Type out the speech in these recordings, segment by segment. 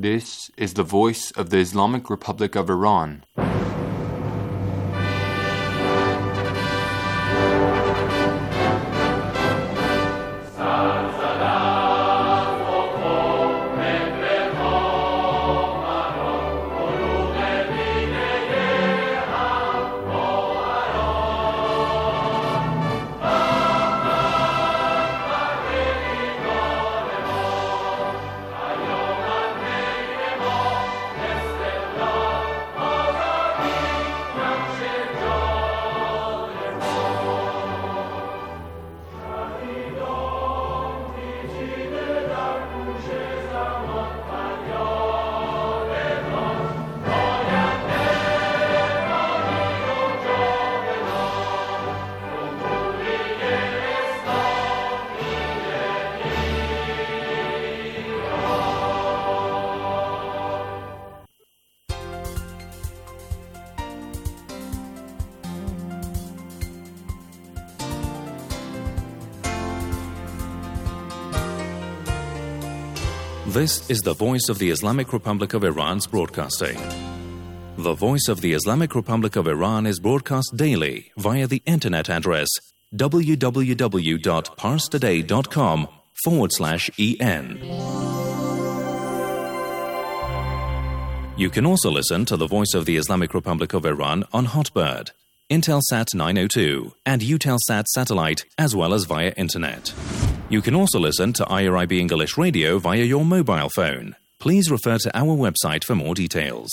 This is the voice of the Islamic Republic of Iran. This is the voice of the Islamic Republic of Iran's broadcasting. The voice of the Islamic Republic of Iran is broadcast daily via the internet address www.parstoday.com/en. You can also listen to the voice of the Islamic Republic of Iran on Hotbird, Intelsat 902, and Eutelsat satellite, as well as via internet. You can also listen to IRIB English Radio via your mobile phone. Please refer to our website for more details.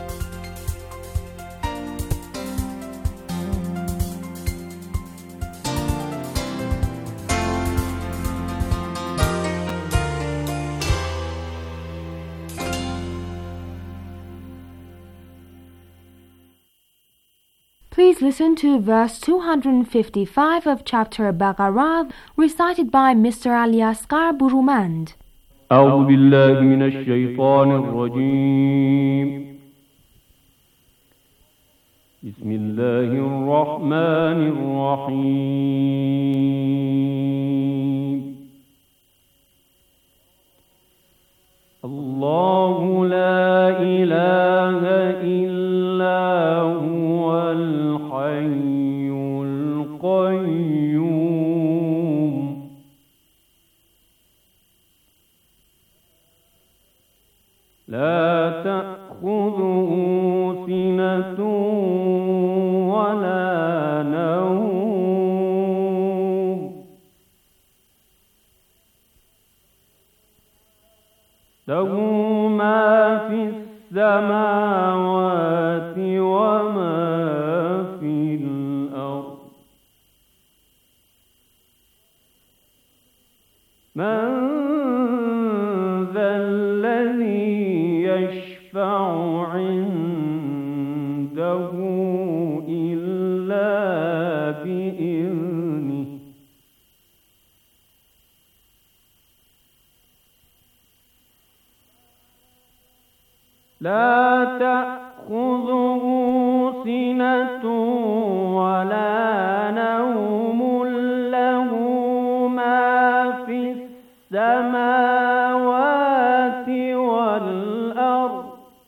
Please listen to verse 255 of chapter Baqarah, recited by Mr. Ali Asghar Burumand. أعوذ بالله من الشيطان الرجيم. بسم الله الرحمن الرحيم. الله لا إله إلا هو الحي القيوم. لا تأخذه سنة ولا نوم. له ما في السماوات وما في الأرض. من ذا الذي يشفع عنده إلا بإذنه. لا تأخذه سنة ولا نوم. له ما في السماوات والأرض.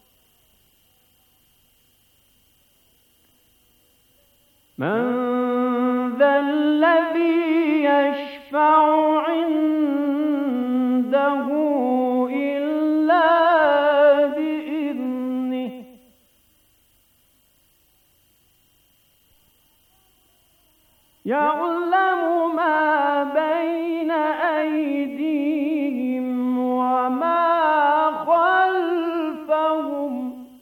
من ذا الذي يشفع عنده إلا بإذنه. يعلم ما بين أيديهم وما خلفهم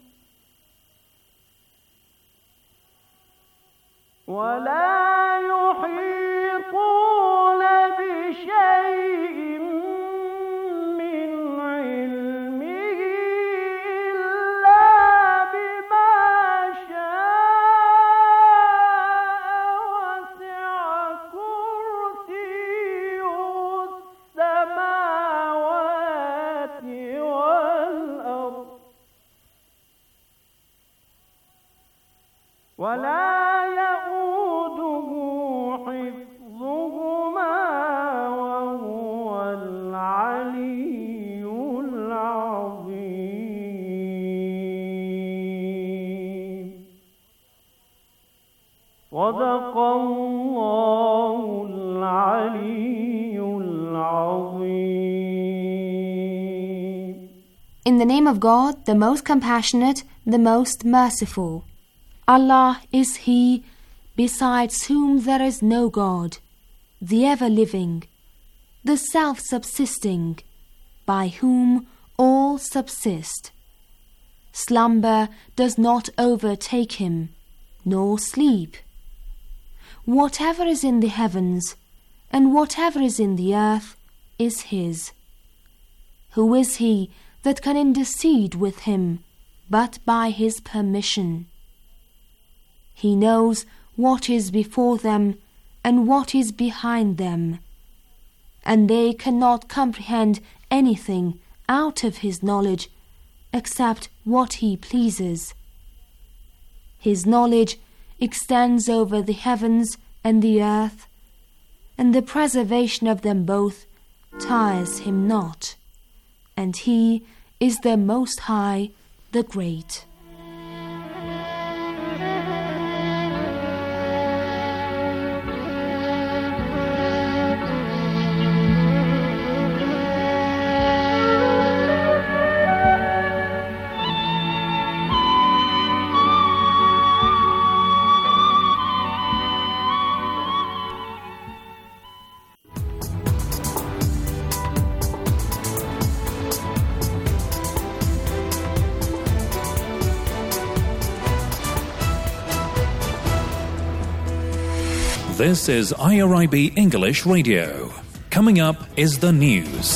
ولا يحيطون بشيء من علمه إلا بما شاء. وسع كرسيه السماوات والأرض ولا يؤوده حفظهما وهو العلي العظيم. صدق الله العلي العظيم. In the name of God, the most compassionate, the most merciful. Allah is He, besides whom there is no God, the ever-living, the self-subsisting, by whom all subsist. Slumber does not overtake Him, nor sleep. Whatever is in the heavens, and whatever is in the earth, is His. Who is He that can intercede with Him, but by His permission? He knows what is before them, and what is behind them, and they cannot comprehend anything out of His knowledge, except what He pleases. His knowledge extends over the heavens and the earth, and the preservation of them both tires Him not, and He is the Most High, the Great. This is IRIB English Radio. Coming up is the news.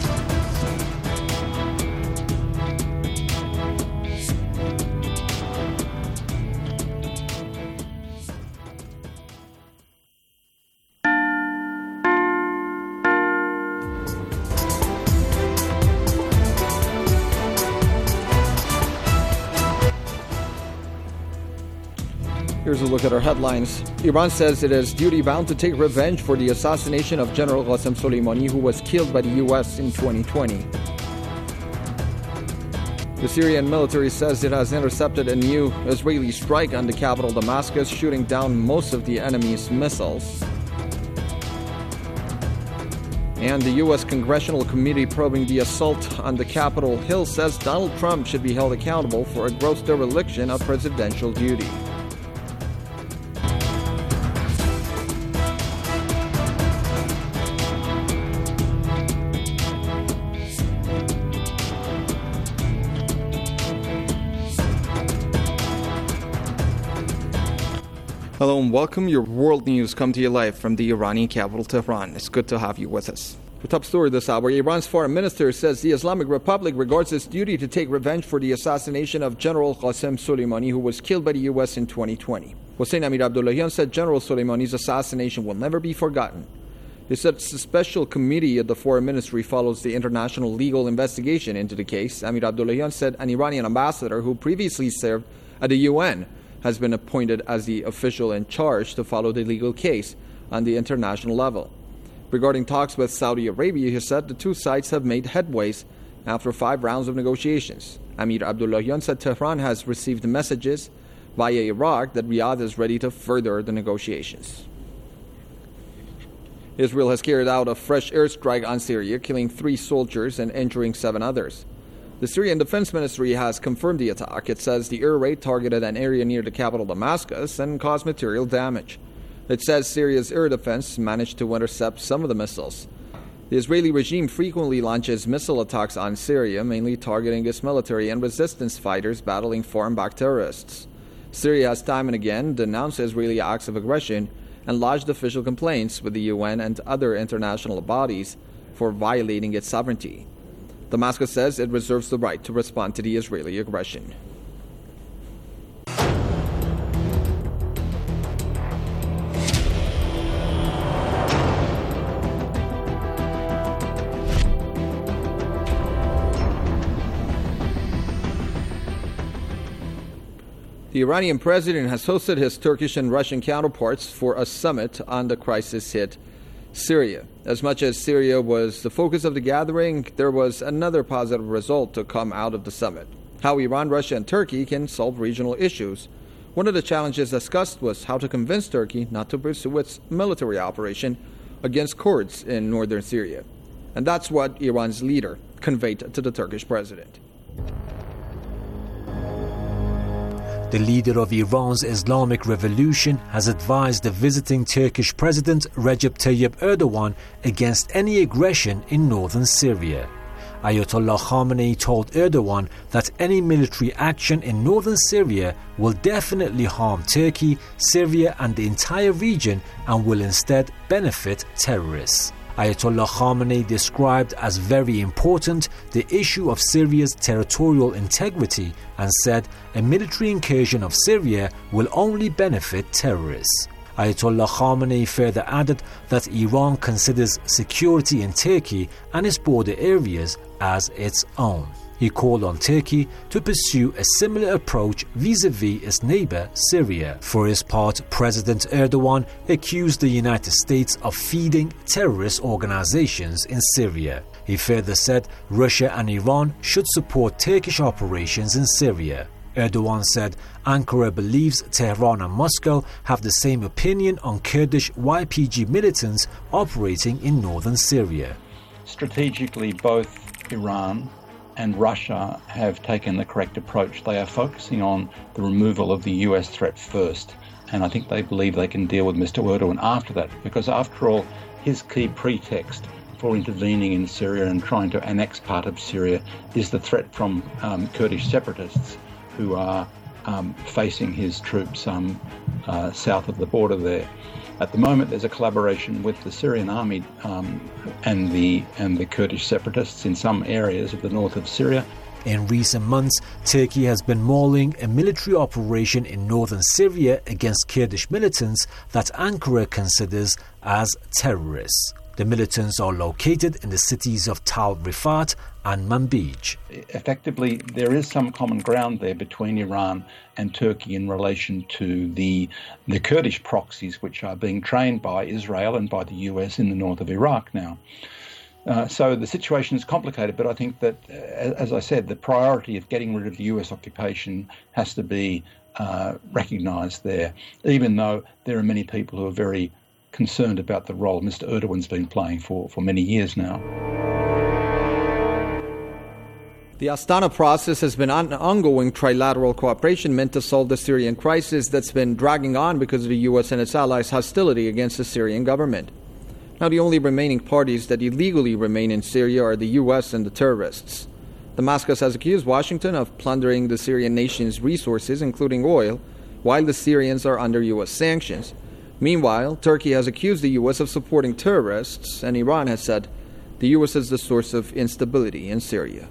Here's a look at our headlines. Iran says it is duty-bound to take revenge for the assassination of General Qasem Soleimani, who was killed by the U.S. in 2020. The Syrian military says it has intercepted a new Israeli strike on the capital Damascus, shooting down most of the enemy's missiles. And the U.S. Congressional Committee probing the assault on the Capitol Hill says Donald Trump should be held accountable for a gross dereliction of presidential duty. Hello and welcome. Your world news come to you live from the Iranian capital, Tehran. It's good to have you with us. The top story this hour, Iran's foreign minister says the Islamic Republic regards its duty to take revenge for the assassination of General Qasem Soleimani, who was killed by the U.S. in 2020. Hossein Amir Abdullahian said General Soleimani's assassination will never be forgotten. He said a special committee at the foreign ministry follows the international legal investigation into the case. Amir Abdullahian said an Iranian ambassador who previously served at the UN has been appointed as the official in charge to follow the legal case on the international level. Regarding talks with Saudi Arabia, he said the two sides have made headways after 5 rounds of negotiations. Amir Abdullahian said Tehran has received messages via Iraq that Riyadh is ready to further the negotiations. Israel has carried out a fresh airstrike on Syria, killing 3 soldiers and injuring 7 others. The Syrian Defense Ministry has confirmed the attack. It says the air raid targeted an area near the capital Damascus and caused material damage. It says Syria's air defense managed to intercept some of the missiles. The Israeli regime frequently launches missile attacks on Syria, mainly targeting its military and resistance fighters battling foreign-backed terrorists. Syria has time and again denounced Israeli acts of aggression and lodged official complaints with the UN and other international bodies for violating its sovereignty. Damascus says it reserves the right to respond to the Israeli aggression. The Iranian president has hosted his Turkish and Russian counterparts for a summit on the crisis-hit Syria. As much as Syria was the focus of the gathering, there was another positive result to come out of the summit: how Iran, Russia, and Turkey can solve regional issues One of the challenges discussed was how to convince Turkey not to pursue its military operation against Kurds in northern Syria. And that's what Iran's leader conveyed to the Turkish president. The leader of Iran's Islamic Revolution has advised the visiting Turkish President Recep Tayyip Erdogan against any aggression in northern Syria. Ayatollah Khamenei told Erdogan that any military action in northern Syria will definitely harm Turkey, Syria and the entire region and will instead benefit terrorists. Ayatollah Khamenei described as very important the issue of Syria's territorial integrity and said a military incursion of Syria will only benefit terrorists. Ayatollah Khamenei further added that Iran considers security in Turkey and its border areas as its own. He called on Turkey to pursue a similar approach vis-à-vis its neighbor Syria. For his part, President Erdogan accused the United States of feeding terrorist organizations in Syria. He further said Russia and Iran should support Turkish operations in Syria. Erdogan said Ankara believes Tehran and Moscow have the same opinion on Kurdish YPG militants operating in northern Syria. Strategically, both Iran and Russia have taken the correct approach. They are focusing on the removal of the US threat first, and I think they believe they can deal with Mr. Erdogan after that, because after all, his key pretext for intervening in Syria and trying to annex part of Syria is the threat from Kurdish separatists who are facing his troops south of the border there. At the moment, there's a collaboration with the Syrian army and the Kurdish separatists in some areas of the north of Syria. In recent months, Turkey has been mulling a military operation in northern Syria against Kurdish militants that Ankara considers as terrorists. The militants are located in the cities of Tal Rifat and Manbij. Effectively, there is some common ground there between Iran and Turkey in relation to the Kurdish proxies which are being trained by Israel and by the US in the north of Iraq now. So the situation is complicated, but I think that, as I said, the priority of getting rid of the US occupation has to be recognised there, even though there are many people who are very concerned about the role Mr. Erdogan's been playing for many years now. The Astana process has been an ongoing trilateral cooperation meant to solve the Syrian crisis that's been dragging on because of the U.S. and its allies' hostility against the Syrian government. Now, the only remaining parties that illegally remain in Syria are the U.S. and the terrorists. Damascus has accused Washington of plundering the Syrian nation's resources, including oil, while the Syrians are under U.S. sanctions. Meanwhile, Turkey has accused the U.S. of supporting terrorists, and Iran has said the U.S. is the source of instability in Syria.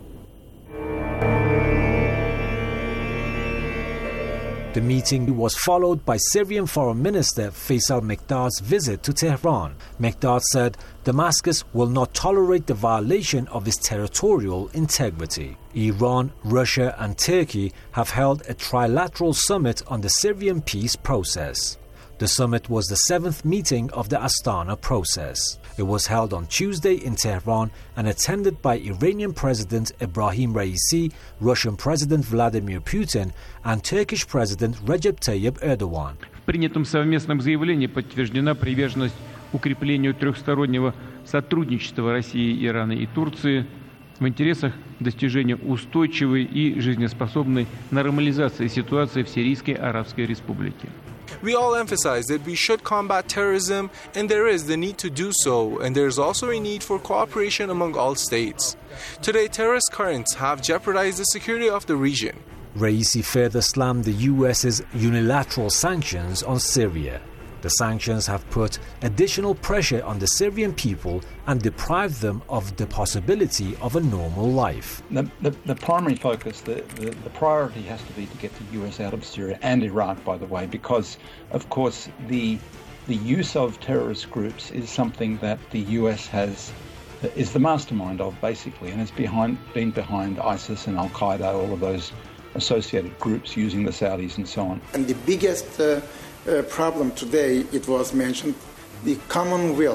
The meeting was followed by Syrian Foreign Minister Faisal Mekdad's visit to Tehran. Mekdad said Damascus will not tolerate the violation of its territorial integrity. Iran, Russia and Turkey have held a trilateral summit on the Syrian peace process. The summit was the 7th meeting of the Astana process. It was held on Tuesday in Tehran and attended by Iranian President Ebrahim Raisi, Russian President Vladimir Putin and Turkish President Recep Tayyip Erdogan. В принятом совместном заявлении подтверждена приверженность укреплению трехстороннего сотрудничества России, Ирана и Турции в интересах достижения устойчивой и жизнеспособной нормализации ситуации в Сирийской Арабской Республике. We all emphasize that we should combat terrorism, and there is the need to do so, and there is also a need for cooperation among all states. Today, terrorist currents have jeopardized the security of the region. Raisi further slammed the US's unilateral sanctions on Syria. The sanctions have put additional pressure on the Syrian people and deprived them of the possibility of a normal life. The primary focus, the priority has to be to get the US out of Syria and Iraq, by the way, because, of course, the use of terrorist groups is something that the US is the mastermind of, basically, and has been behind ISIS and Al-Qaeda, all of those associated groups using the Saudis and so on. And the biggest problem today, it was mentioned, the common will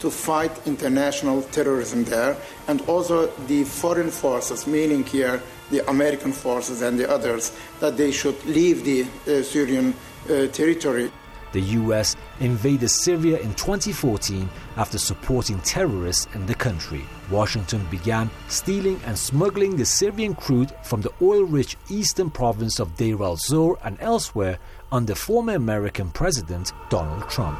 to fight international terrorism there, and also the foreign forces, meaning here the American forces and the others, that they should leave the Syrian territory. The US invaded Syria in 2014 after supporting terrorists in the country. Washington began stealing and smuggling the Syrian crude from the oil-rich eastern province of Deir al-Zor and elsewhere under former American President Donald Trump.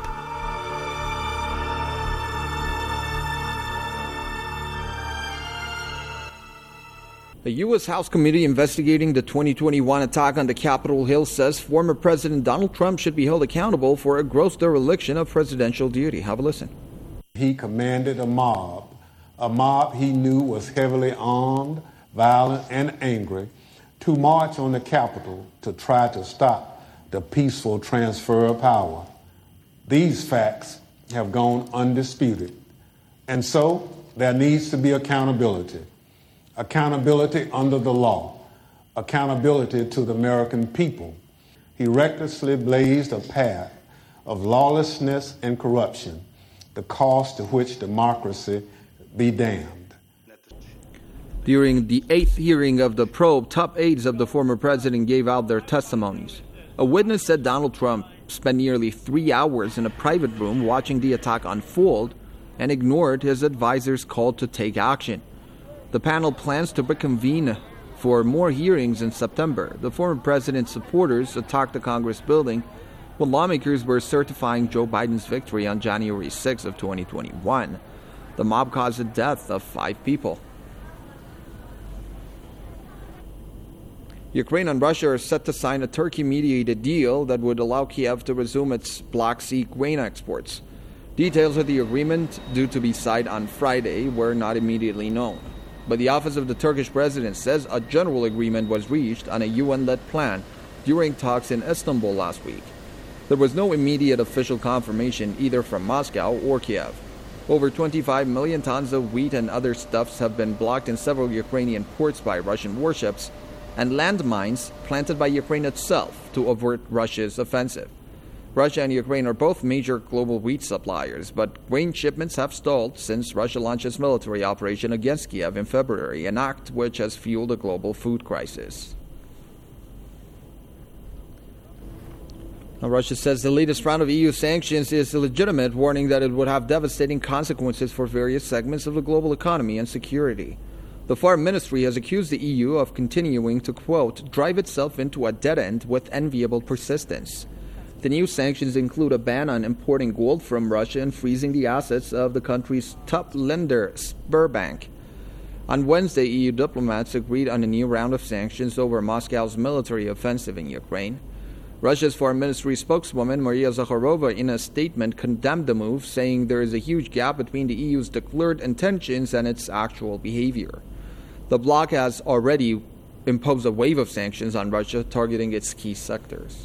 The U.S. House Committee investigating the 2021 attack on the Capitol Hill says former President Donald Trump should be held accountable for a gross dereliction of presidential duty. Have a listen. He commanded a mob he knew was heavily armed, violent, and angry, to march on the Capitol to try to stop the peaceful transfer of power. These facts have gone undisputed, and so there needs to be accountability. Accountability under the law, accountability to the American people. He recklessly blazed a path of lawlessness and corruption, the cost to which democracy be damned. During the 8th hearing of the probe, top aides of the former president gave out their testimonies. A witness said Donald Trump spent nearly 3 hours in a private room watching the attack unfold and ignored his advisors' call to take action. The panel plans to reconvene for more hearings in September. The former president's supporters attacked the Congress building when lawmakers were certifying Joe Biden's victory on January 6 of 2021. The mob caused the death of 5 people. Ukraine and Russia are set to sign a Turkey-mediated deal that would allow Kiev to resume its Black Sea grain exports. Details of the agreement, due to be signed on Friday, were not immediately known. But the office of the Turkish president says a general agreement was reached on a UN-led plan during talks in Istanbul last week. There was no immediate official confirmation either from Moscow or Kiev. Over 25 million tons of wheat and other stuffs have been blocked in several Ukrainian ports by Russian warships and landmines planted by Ukraine itself to avert Russia's offensive. Russia and Ukraine are both major global wheat suppliers, but grain shipments have stalled since Russia launched its military operation against Kiev in February, an act which has fueled a global food crisis. Now, Russia says the latest round of EU sanctions is illegitimate, warning that it would have devastating consequences for various segments of the global economy and security. The Foreign Ministry has accused the EU of continuing to, quote, drive itself into a dead end with enviable persistence. The new sanctions include a ban on importing gold from Russia and freezing the assets of the country's top lender, Sberbank. On Wednesday, EU diplomats agreed on a new round of sanctions over Moscow's military offensive in Ukraine. Russia's Foreign Ministry spokeswoman, Maria Zakharova, in a statement condemned the move, saying there is a huge gap between the EU's declared intentions and its actual behavior. The bloc has already imposed a wave of sanctions on Russia, targeting its key sectors.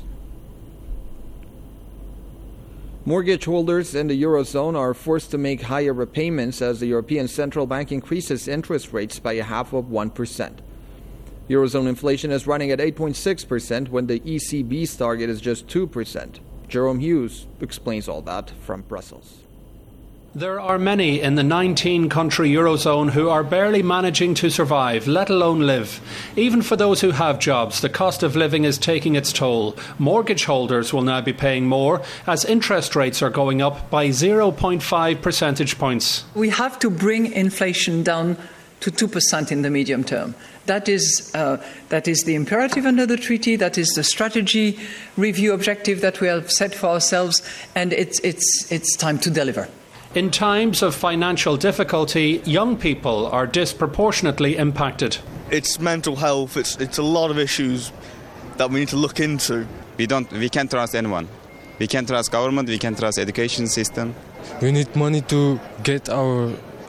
Mortgage holders in the Eurozone are forced to make higher repayments as the European Central Bank increases interest rates by 0.5%. Eurozone inflation is running at 8.6% when the ECB's target is just 2%. Jerome Hughes explains all that from Brussels. There are many in the 19-country Eurozone who are barely managing to survive, let alone live. Even for those who have jobs, the cost of living is taking its toll. Mortgage holders will now be paying more as interest rates are going up by 0.5 percentage points. We have to bring inflation down to 2% in the medium term. That is the imperative under the treaty. That is the strategy review objective that we have set for ourselves, and it's time to deliver. In times of financial difficulty, young people are disproportionately impacted. It's mental health, it's a lot of issues that we need to look into. We can't trust anyone. We can't trust government, we can't trust education system. We need money to get our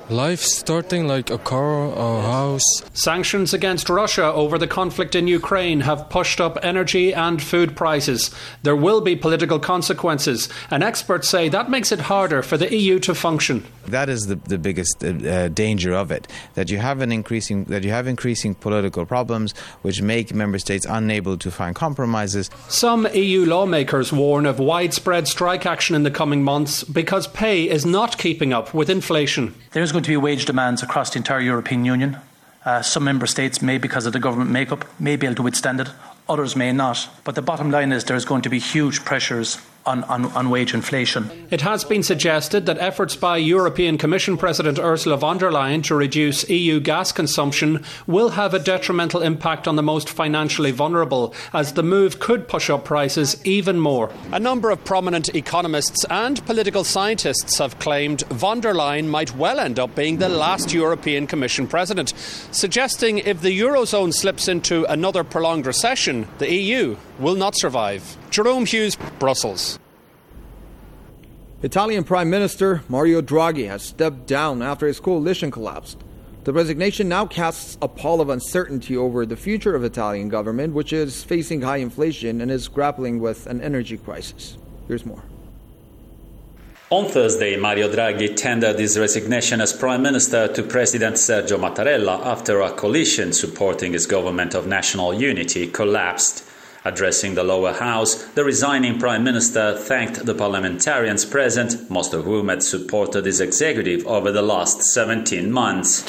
life starting like a car, a house. Sanctions against Russia over the conflict in Ukraine have pushed up energy and food prices. There will be political consequences, and experts say that makes it harder for the EU to function. That is the biggest danger of it, that you have increasing political problems which make member states unable to find compromises. Some EU lawmakers warn of widespread strike action in the coming months because pay is not keeping up with inflation. There's going to be wage demands across the entire European Union. Some member states may, because of the government makeup, may be able to withstand it. Others may not. But the bottom line is there's going to be huge pressures on wage inflation. It has been suggested that efforts by European Commission President Ursula von der Leyen to reduce EU gas consumption will have a detrimental impact on the most financially vulnerable, as the move could push up prices even more. A number of prominent economists and political scientists have claimed von der Leyen might well end up being the last European Commission President, suggesting if the Eurozone slips into another prolonged recession, the EU will not survive. Jerome Hughes, Brussels. Italian Prime Minister Mario Draghi has stepped down after his coalition collapsed. The resignation now casts a pall of uncertainty over the future of Italian government, which is facing high inflation and is grappling with an energy crisis. Here's more. On Thursday, Mario Draghi tendered his resignation as Prime Minister to President Sergio Mattarella after a coalition supporting his government of national unity collapsed. Addressing the lower house, the resigning Prime Minister thanked the parliamentarians present, most of whom had supported his executive over the last 17 months.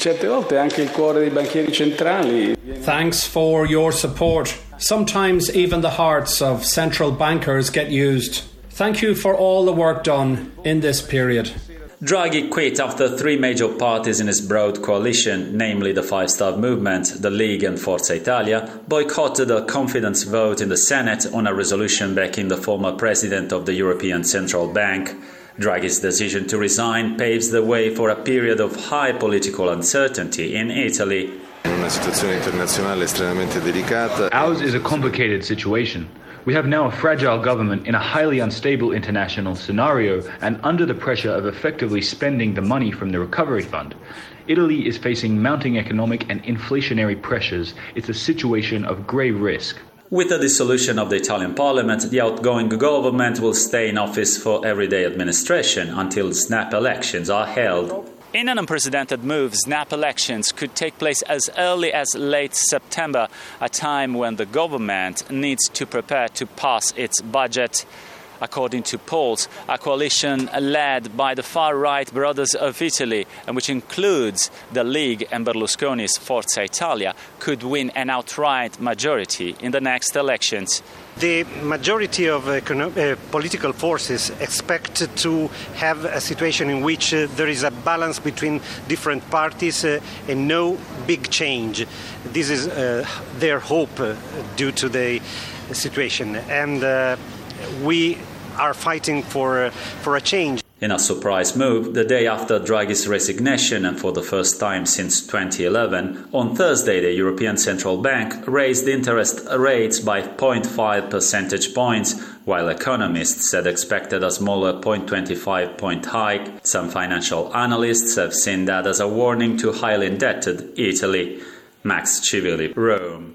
Thanks for your support. Sometimes even the hearts of central bankers get used. Thank you for all the work done in this period. Draghi quit after three major parties in his broad coalition, namely the Five Star Movement, the League and Forza Italia, boycotted a confidence vote in the Senate on a resolution backing the former president of the European Central Bank. Draghi's decision to resign paves the way for a period of high political uncertainty in Italy. Ours is a complicated situation. We have now a fragile government in a highly unstable international scenario and under the pressure of effectively spending the money from the recovery fund. Italy is facing mounting economic and inflationary pressures. It's a situation of grave risk. With the dissolution of the Italian parliament, the outgoing government will stay in office for everyday administration until snap elections are held. In an unprecedented move, snap elections could take place as early as late September, a time when the government needs to prepare to pass its budget. According to polls, a coalition led by the far-right Brothers of Italy, and which includes the League and Berlusconi's Forza Italia, could win an outright majority in the next elections. The majority of political forces expect to have a situation in which there is a balance between different parties and no big change. This is their hope due to the situation, and we are fighting for a change. In a surprise move, the day after Draghi's resignation and for the first time since 2011, on Thursday the European Central Bank raised interest rates by 0.5 percentage points, while economists had expected a smaller 0.25 point hike. Some financial analysts have seen that as a warning to highly indebted Italy. Max Civilli, Rome.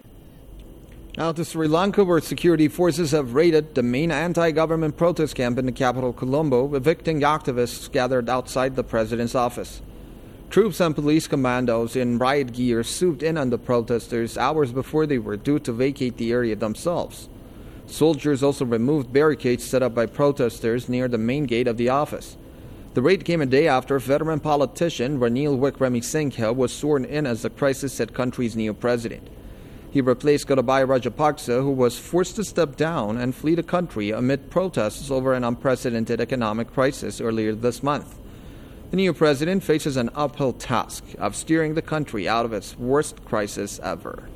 Now to Sri Lanka, where security forces have raided the main anti-government protest camp in the capital, Colombo, evicting activists gathered outside the president's office. Troops and police commandos in riot gear swooped in on the protesters hours before they were due to vacate the area themselves. Soldiers also removed barricades set up by protesters near the main gate of the office. The raid came a day after veteran politician Ranil Wickremesinghe was sworn in as the crisis-hit country's new president. He replaced Gotabaya Rajapaksa, who was forced to step down and flee the country amid protests over an unprecedented economic crisis earlier this month. The new president faces an uphill task of steering the country out of its worst crisis ever.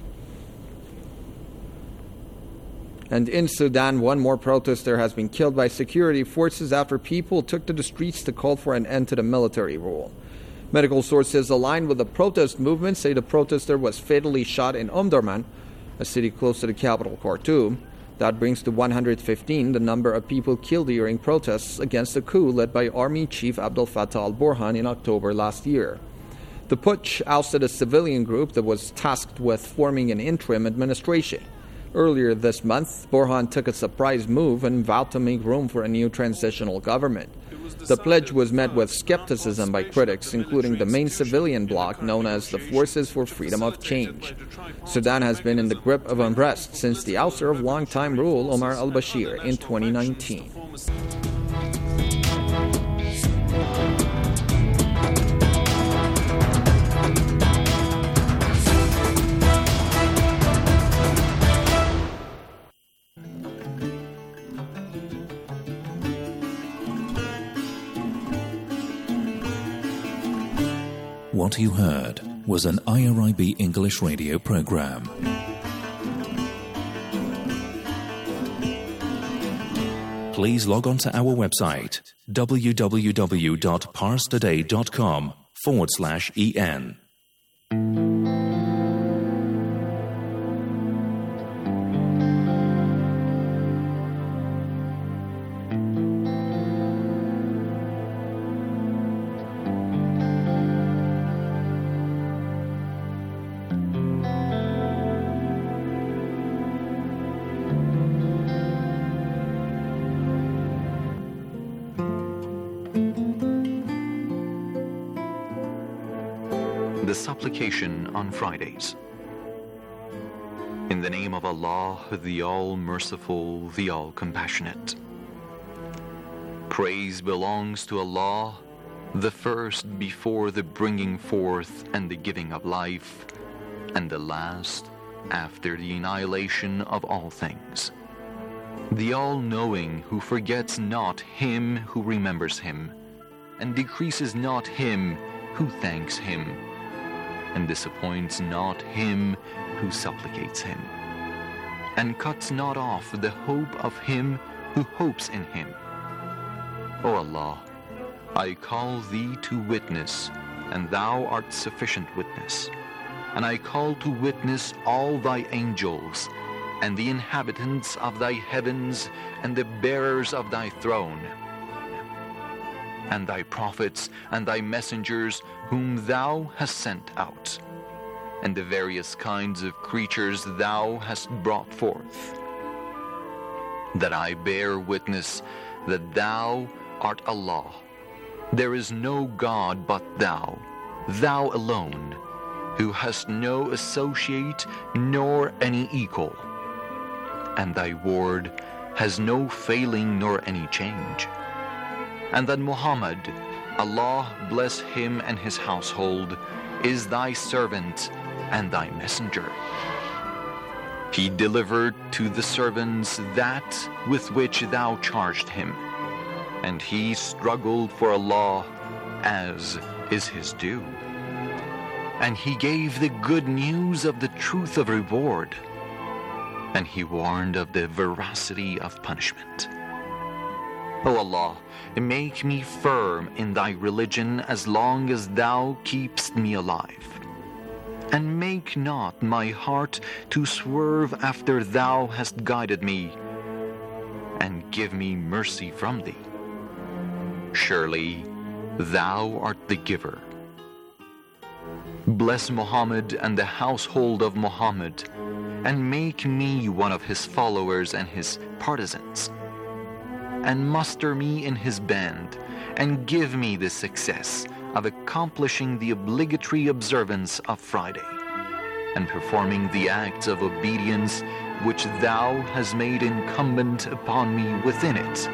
And in Sudan, one more protester has been killed by security forces after people took to the streets to call for an end to the military rule. Medical sources aligned with the protest movement say the protester was fatally shot in Omdurman, a city close to the capital, Khartoum. That brings to 115 the number of people killed during protests against the coup led by Army Chief Abdel Fattah al-Burhan in October last year. The putsch ousted a civilian group that was tasked with forming an interim administration. Earlier this month, Burhan took a surprise move and vowed to make room for a new transitional government. The pledge was met with skepticism by critics, including the main civilian bloc known as the Forces for Freedom of Change. Sudan has been in the grip of unrest since the ouster of longtime rule Omar al-Bashir in 2019. What you heard was an IRIB English radio program. Please log on to our website www.parstoday.com/en. The supplication on Fridays. In the name of Allah, the All-Merciful, the All-Compassionate. Praise belongs to Allah, the first before the bringing forth and the giving of life, and the last after the annihilation of all things. The All-Knowing who forgets not him who remembers him, and decreases not him who thanks him, and disappoints not him who supplicates him, and cuts not off the hope of him who hopes in him. O Allah, I call thee to witness, and thou art sufficient witness, and I call to witness all thy angels, and the inhabitants of thy heavens, and the bearers of thy throne, and thy prophets and thy messengers whom thou hast sent out, and the various kinds of creatures thou hast brought forth, that I bear witness that thou art Allah. There is no God but thou, thou alone, who hast no associate nor any equal, and thy word has no failing nor any change. And that Muhammad, Allah bless him and his household, is thy servant and thy messenger. He delivered to the servants that with which thou charged him, and he struggled for Allah as is his due. And he gave the good news of the truth of reward, and he warned of the veracity of punishment. O Allah, make me firm in thy religion as long as thou keepst me alive, and make not my heart to swerve after thou hast guided me, and give me mercy from thee. Surely thou art the giver. Bless Muhammad and the household of Muhammad, and make me one of his followers and his partisans, and muster me in his band, and give me the success of accomplishing the obligatory observance of Friday, and performing the acts of obedience which thou hast made incumbent upon me within it,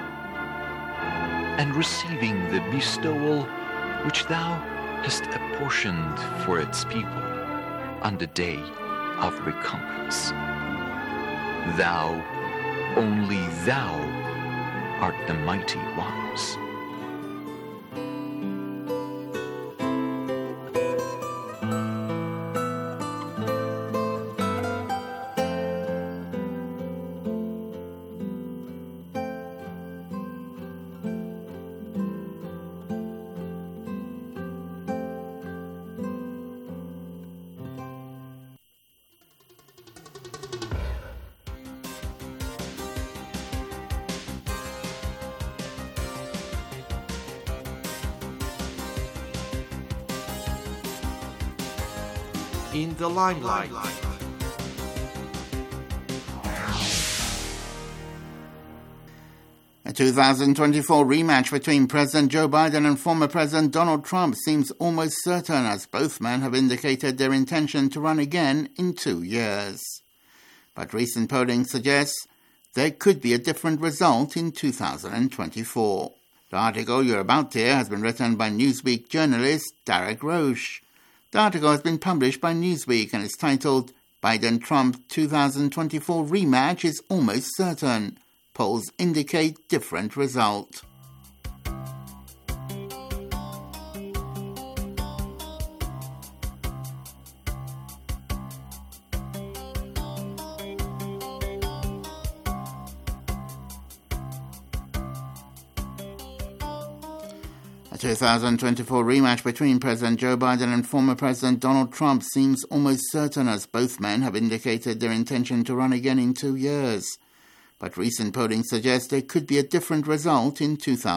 and receiving the bestowal which thou hast apportioned for its people on the day of recompense. Thou, only thou, art the mighty wise. in the limelight. A 2024 rematch between President Joe Biden and former President Donald Trump seems almost certain, as both men have indicated their intention to run again in 2 years. But recent polling suggests there could be a different result in 2024. The article you're about to hear has been written by Newsweek journalist Derek Roche. The article has been published by Newsweek and is titled Biden-Trump 2024 Rematch is Almost Certain. Polls indicate different result. A 2024 rematch between President Joe Biden and former President Donald Trump seems almost certain, as both men have indicated their intention to run again in 2 years. But recent polling suggests there could be a different result in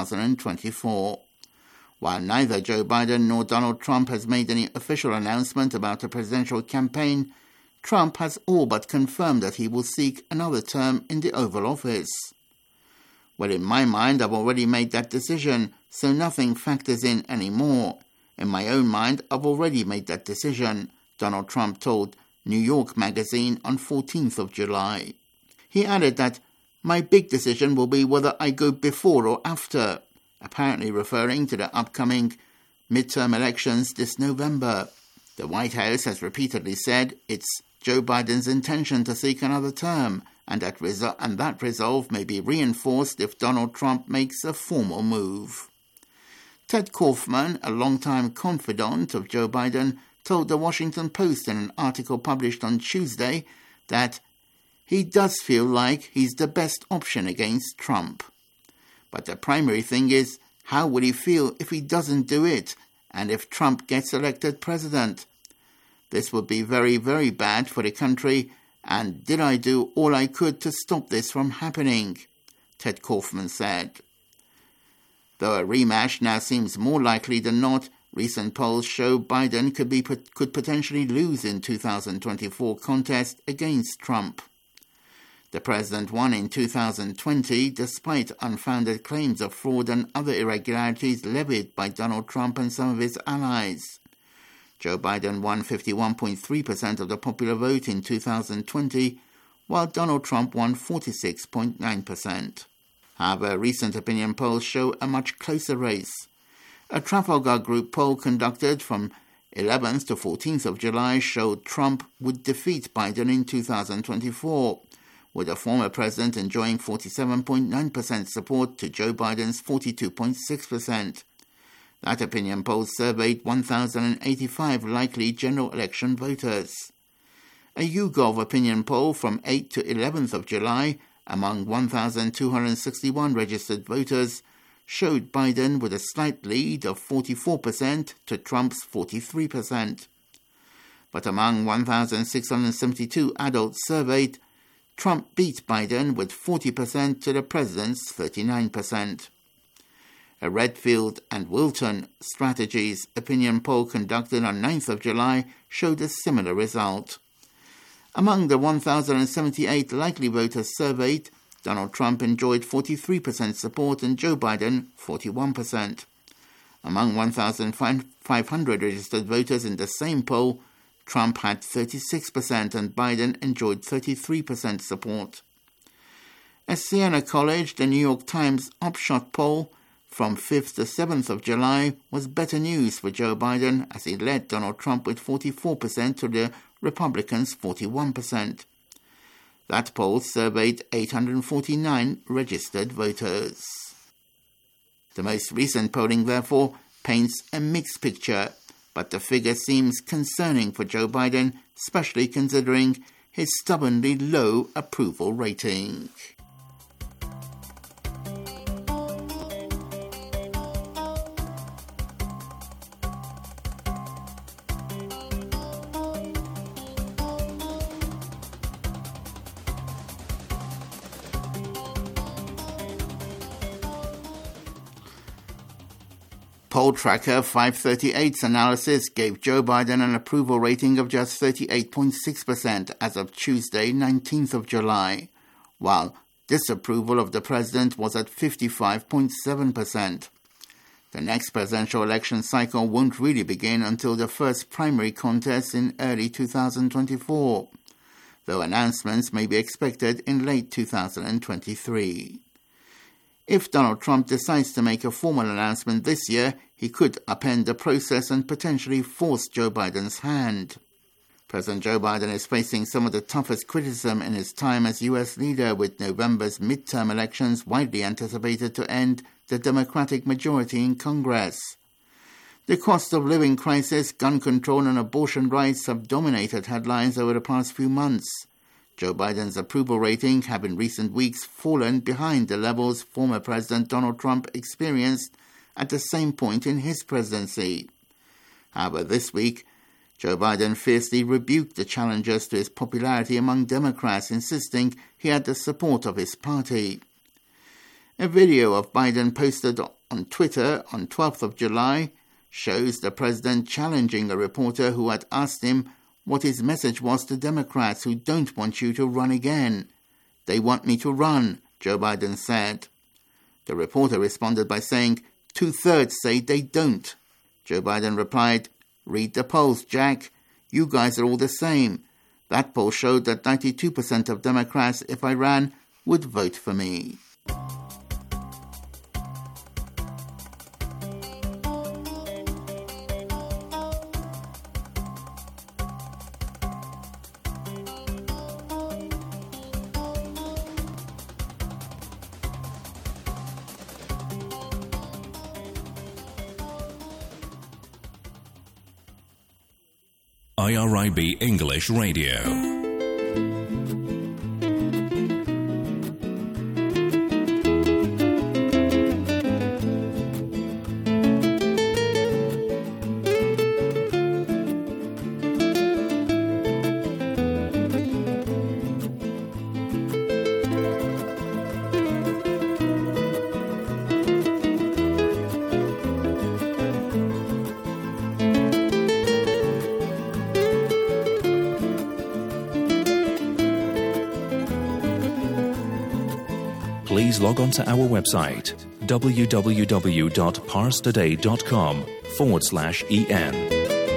2024. While neither Joe Biden nor Donald Trump has made any official announcement about a presidential campaign, Trump has all but confirmed that he will seek another term in the Oval Office. Well, in my mind, I've already made that decision, so nothing factors in anymore. In my own mind, I've already made that decision, Donald Trump told New York Magazine on 14th of July. He added that my big decision will be whether I go before or after, apparently referring to the upcoming midterm elections this November. The White House has repeatedly said it's Joe Biden's intention to seek another term, and that resolve may be reinforced if Donald Trump makes a formal move. Ted Kaufman, a longtime confidant of Joe Biden, told the Washington Post in an article published on Tuesday that he does feel like he's the best option against Trump. But the primary thing is, how would he feel if he doesn't do it, and if Trump gets elected president? This would be very, very bad for the country, and did I do all I could to stop this from happening? Ted Kaufman said. Though a rematch now seems more likely than not, recent polls show Biden could potentially lose in 2024 contest against Trump. The president won in 2020 despite unfounded claims of fraud and other irregularities levied by Donald Trump and some of his allies. Joe Biden won 51.3% of the popular vote in 2020, while Donald Trump won 46.9%. However, recent opinion polls show a much closer race. A Trafalgar Group poll conducted from 11th to 14th of July showed Trump would defeat Biden in 2024, with the former president enjoying 47.9% support to Joe Biden's 42.6%. That opinion poll surveyed 1,085 likely general election voters. A YouGov opinion poll from 8th to 11th of July among 1,261 registered voters showed Biden with a slight lead of 44% to Trump's 43%. But among 1,672 adults surveyed, Trump beat Biden with 40% to the president's 39%. A Redfield and Wilton Strategies opinion poll conducted on 9th of July showed a similar result. Among the 1,078 likely voters surveyed, Donald Trump enjoyed 43% support and Joe Biden 41%. Among 1,500 registered voters in the same poll, Trump had 36% and Biden enjoyed 33% support. At Siena College, the New York Times Upshot poll from 5th to 7th of July was better news for Joe Biden as he led Donald Trump with 44% to the Republicans' 41%. That poll surveyed 849 registered voters. The most recent polling, therefore, paints a mixed picture, but the figure seems concerning for Joe Biden, especially considering his stubbornly low approval rating. poll tracker 538's analysis gave Joe Biden an approval rating of just 38.6% as of Tuesday, 19th of July, while disapproval of the president was at 55.7%. The next presidential election cycle won't really begin until the first primary contest in early 2024, though announcements may be expected in late 2023. If Donald Trump decides to make a formal announcement this year, he could upend the process and potentially force Joe Biden's hand. President Joe Biden is facing some of the toughest criticism in his time as U.S. leader, with November's midterm elections widely anticipated to end the Democratic majority in Congress. The cost of living crisis, gun control and abortion rights have dominated headlines over the past few months. Joe Biden's approval rating have in recent weeks fallen behind the levels former President Donald Trump experienced at the same point in his presidency. However, this week, Joe Biden fiercely rebuked the challengers to his popularity among Democrats, insisting he had the support of his party. A video of Biden posted on Twitter on 12th of July shows the president challenging a reporter who had asked him what his message was to Democrats who don't want you to run again. "They want me to run," Joe Biden said. The reporter responded by saying, "2/3 say they don't." Joe Biden replied, "Read the polls, Jack. You guys are all the same. That poll showed that 92% of Democrats, if I ran, would vote for me." IRIB English Radio. Please log on to our website www.parstoday.com/en.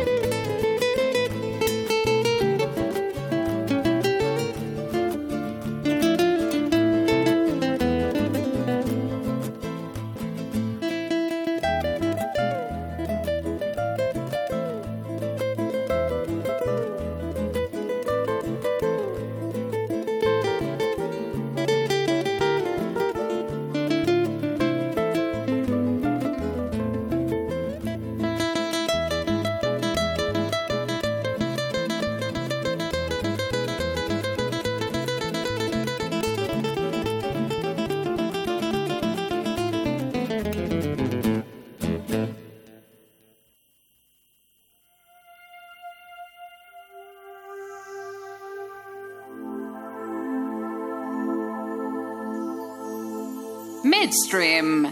Midstream.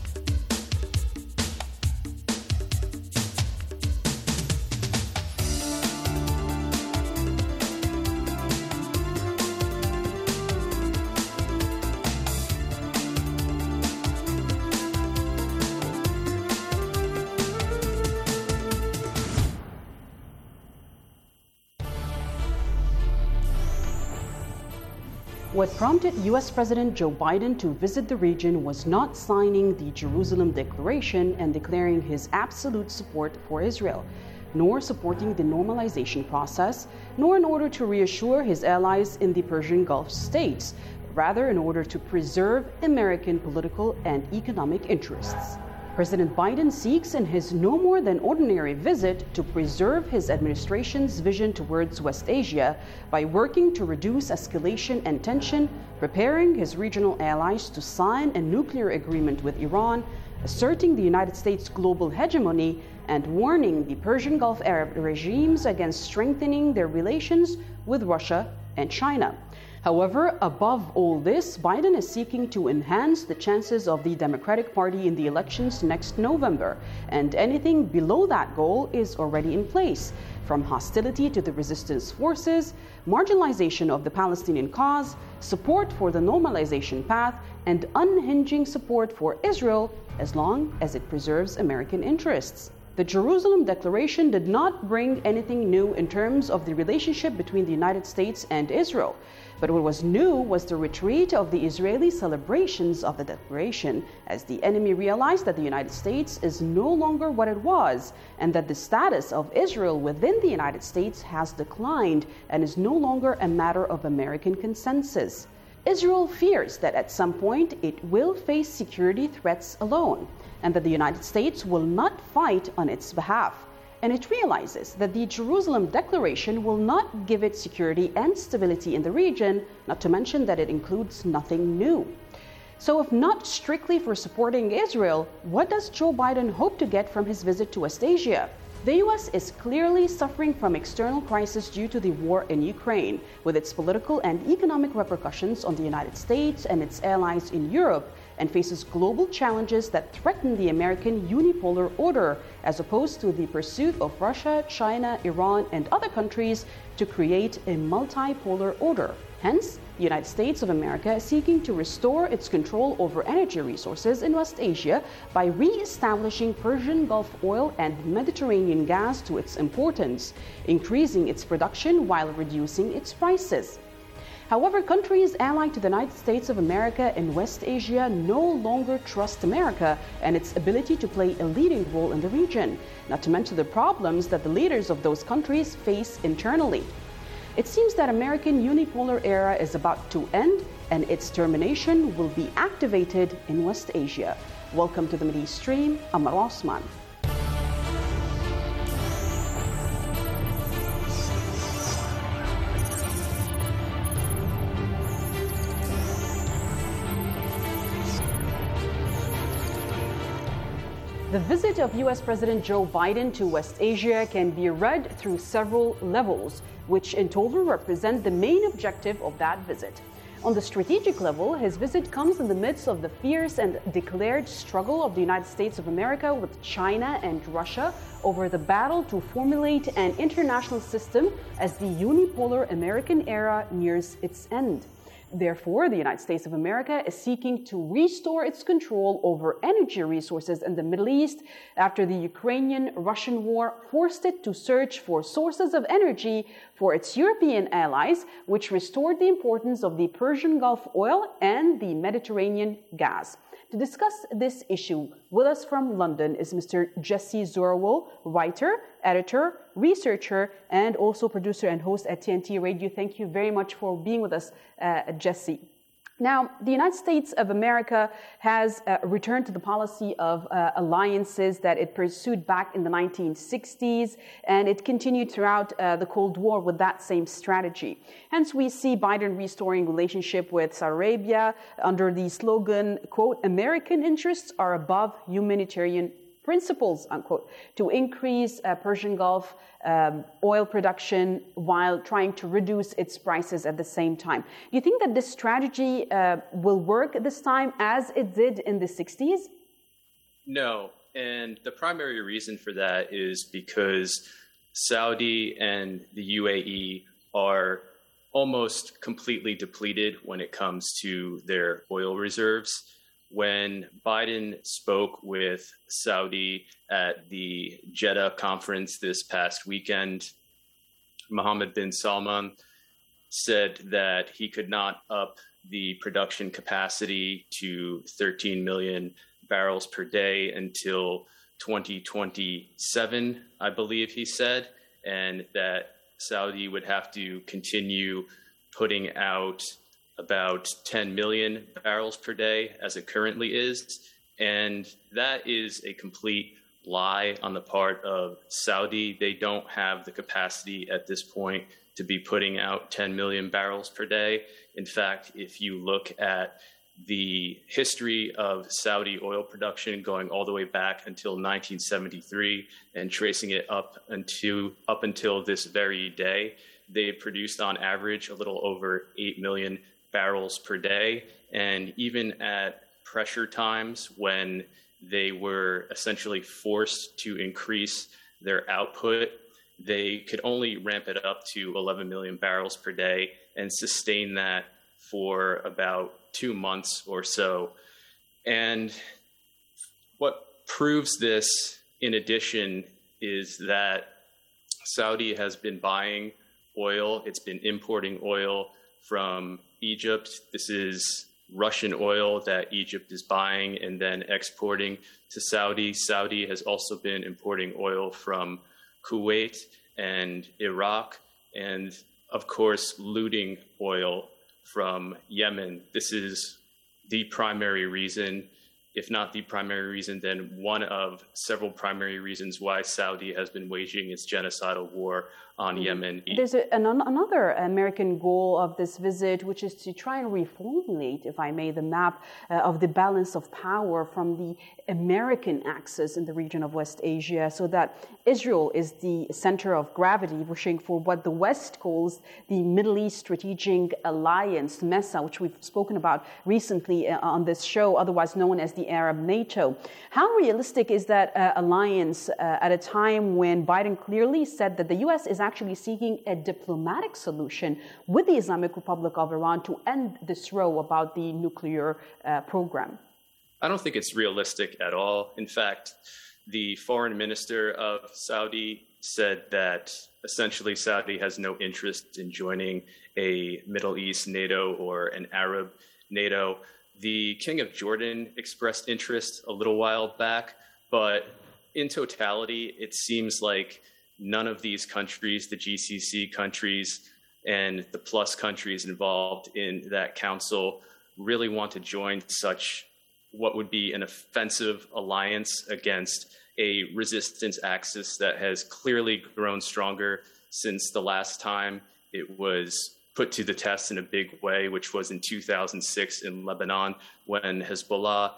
What prompted U.S. President Joe Biden to visit the region was not signing the Jerusalem Declaration and declaring his absolute support for Israel, nor supporting the normalization process, nor in order to reassure his allies in the Persian Gulf states, but rather in order to preserve American political and economic interests. President Biden seeks in his no more than ordinary visit to preserve his administration's vision towards West Asia by working to reduce escalation and tension, preparing his regional allies to sign a nuclear agreement with Iran, asserting the United States' global hegemony, and warning the Persian Gulf Arab regimes against strengthening their relations with Russia and China. However, above all this, Biden is seeking to enhance the chances of the Democratic Party in the elections next November, and anything below that goal is already in place, from hostility to the resistance forces, marginalization of the Palestinian cause, support for the normalization path, and unhinging support for Israel as long as it preserves American interests. The Jerusalem Declaration did not bring anything new in terms of the relationship between the United States and Israel. But what was new was the retreat of the Israeli celebrations of the declaration, as the enemy realized that the United States is no longer what it was, and that the status of Israel within the United States has declined and is no longer a matter of American consensus. Israel fears that at some point it will face security threats alone, and that the United States will not fight on its behalf. And it realizes that the Jerusalem Declaration will not give it security and stability in the region, not to mention that it includes nothing new. So if not strictly for supporting Israel, what does Joe Biden hope to get from his visit to West Asia? The U.S. is clearly suffering from external crisis due to the war in Ukraine, with its political and economic repercussions on the United States and its allies in Europe, and faces global challenges that threaten the American unipolar order, as opposed to the pursuit of Russia, China, Iran, and other countries to create a multipolar order. Hence, the United States of America is seeking to restore its control over energy resources in West Asia by re-establishing Persian Gulf oil and Mediterranean gas to its importance, increasing its production while reducing its prices. However, countries allied to the United States of America in West Asia no longer trust America and its ability to play a leading role in the region, not to mention the problems that the leaders of those countries face internally. It seems that American unipolar era is about to end, and its termination will be activated in West Asia. Welcome to the Middle East Stream. I'm Marwa Osman. The visit of U.S. President Joe Biden to West Asia can be read through several levels, which in total represent the main objective of that visit. On the strategic level, his visit comes in the midst of the fierce and declared struggle of the United States of America with China and Russia over the battle to formulate an international system as the unipolar American era nears its end. Therefore, the United States of America is seeking to restore its control over energy resources in the Middle East after the Ukrainian-Russian war forced it to search for sources of energy for its European allies, which restored the importance of the Persian Gulf oil and the Mediterranean gas. To discuss this issue, with us from London is Mr. Jesse Zuriwal, writer, editor, researcher, and also producer and host at TNT Radio. Thank you very much for being with us, Jesse. Now, the United States of America has returned to the policy of alliances that it pursued back in the 1960s, and it continued throughout the Cold War with that same strategy. Hence, we see Biden restoring relationship with Saudi Arabia under the slogan, quote, "American interests are above humanitarian principles," unquote, to increase Persian Gulf oil production while trying to reduce its prices at the same time. Do you think that this strategy will work this time as it did in the 60s? No, and the primary reason for that is because Saudi and the UAE are almost completely depleted when it comes to their oil reserves. When Biden spoke with Saudi at the Jeddah conference this past weekend, Mohammed bin Salman said that he could not up the production capacity to 13 million barrels per day until 2027, I believe he said, and that Saudi would have to continue putting out about 10 million barrels per day as it currently is. And that is a complete lie on the part of Saudi. They don't have the capacity at this point to be putting out 10 million barrels per day. In fact, if you look at the history of Saudi oil production going all the way back until 1973 and tracing it up until this very day, they produced on average a little over 8 million barrels per day. And even at pressure times when they were essentially forced to increase their output, they could only ramp it up to 11 million barrels per day and sustain that for about 2 months or so. And what proves this, in addition, is that Saudi has been buying oil. It's been importing oil from Egypt. This is Russian oil that Egypt is buying and then exporting to Saudi. Saudi has also been importing oil from Kuwait and Iraq, and of course, looting oil from Yemen. This is the primary reason, if not the primary reason, then one of several primary reasons why Saudi has been waging its genocidal war on Yemen. There's another American goal of this visit, which is to try and reformulate, if I may, the map of the balance of power from the American axis in the region of West Asia, so that Israel is the center of gravity, pushing for what the West calls the Middle East Strategic Alliance, MESA, which we've spoken about recently on this show, otherwise known as the Arab NATO. How realistic is that alliance at a time when Biden clearly said that the U.S. is actually seeking a diplomatic solution with the Islamic Republic of Iran to end this row about the nuclear program? I don't think it's realistic at all. In fact, the foreign minister of Saudi said that essentially Saudi has no interest in joining a Middle East NATO or an Arab NATO. The King of Jordan expressed interest a little while back, but in totality, it seems like none of these countries, the GCC countries and the plus countries involved in that council, really want to join such what would be an offensive alliance against a resistance axis that has clearly grown stronger since the last time it was put to the test in a big way, which was in 2006 in Lebanon, when Hezbollah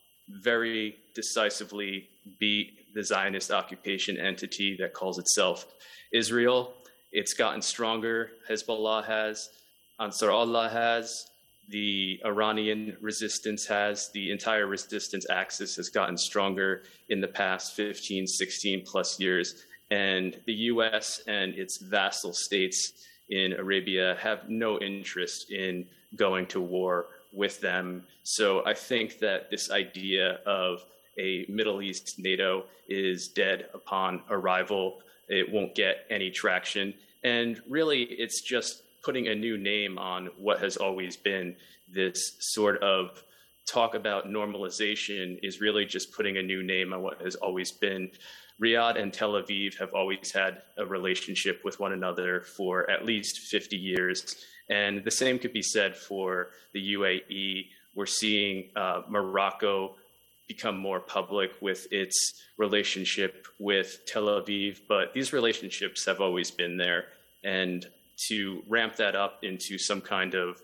very decisively beat the Zionist occupation entity that calls itself Israel. It's gotten stronger. Hezbollah has, Ansar Allah has, the Iranian resistance has, the entire resistance axis has gotten stronger in the past 15, 16 plus years. And the US and its vassal states in Arabia have no interest in going to war with them. So I think that this idea of a Middle East NATO is dead upon arrival. It won't get any traction. And really, it's just putting a new name on what has always been this sort of talk about normalization is really just putting a new name on what has always been. Riyadh and Tel Aviv have always had a relationship with one another for at least 50 years. And the same could be said for the UAE. We're seeing Morocco become more public with its relationship with Tel Aviv, but these relationships have always been there. And to ramp that up into some kind of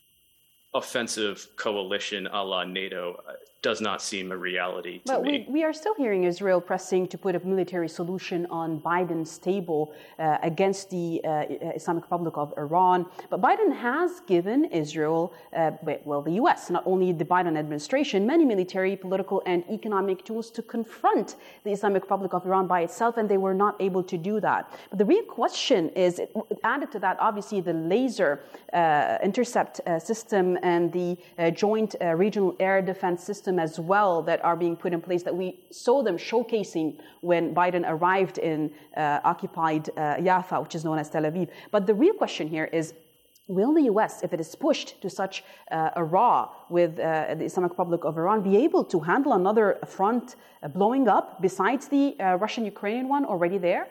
offensive coalition a la NATO does not seem a reality to me. But we are still hearing Israel pressing to put a military solution on Biden's table against the Islamic Republic of Iran. But Biden has given Israel, the U.S., not only the Biden administration, many military, political, and economic tools to confront the Islamic Republic of Iran by itself, and they were not able to do that. But the real question is, added to that, obviously, the laser intercept system and the joint regional air defense system as well that are being put in place, that we saw them showcasing when Biden arrived in occupied Jaffa, which is known as Tel Aviv. But the real question here is, will the U.S., if it is pushed to such a raw with the Islamic Republic of Iran, be able to handle another front blowing up besides the Russian-Ukrainian one already there?